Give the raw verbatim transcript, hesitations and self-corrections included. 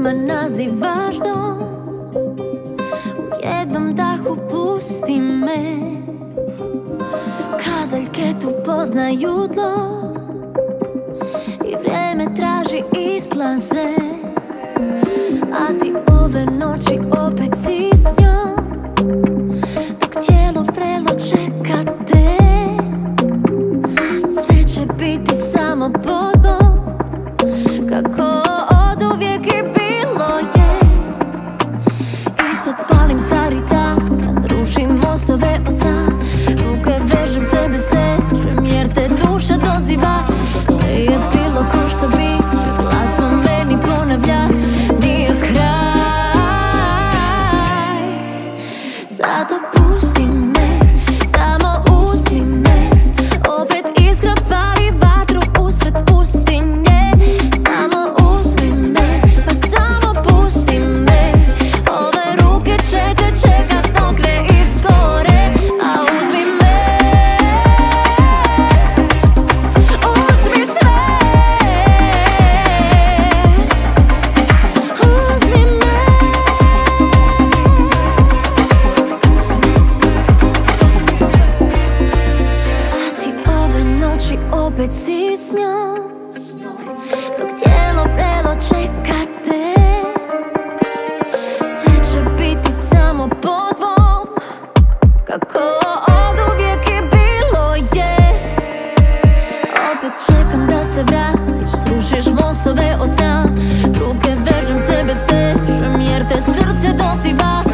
rečima nazivaš dom. U jednom dahu pusti me, kazaljke tu poznaju tlo i vrijeme traži izlaze, a ti ove noći opet si s njom, dok tijelo vrelo čeka te. Sve će biti samo podvom, kako oduvijek i bilo je. I sad palim stari dan, kad rušim mostove od sna. Ruke vežem, sebe stežem, jer te duša doziva. Sve je bilo ko što biće, glas u meni ponavlja, nije kraj. Zato pusti me, samo uzmi me, opet iskra pali vatru usred pustinje. Samo uzmi me, pa samo pusti me, ove ruke će te čekat dok ne izgore. A uzmi me, uzmi sve, uzmi me. A ti ove noći opet si s njom, dok tijelo vrelo čeka te. Sve će biti samo podvom, kako oduvijek i bilo je. Opet čekam da se vratiš, srušiš mostove od sna. Ruke vežem, sebe stežem, jer te srce dosiva.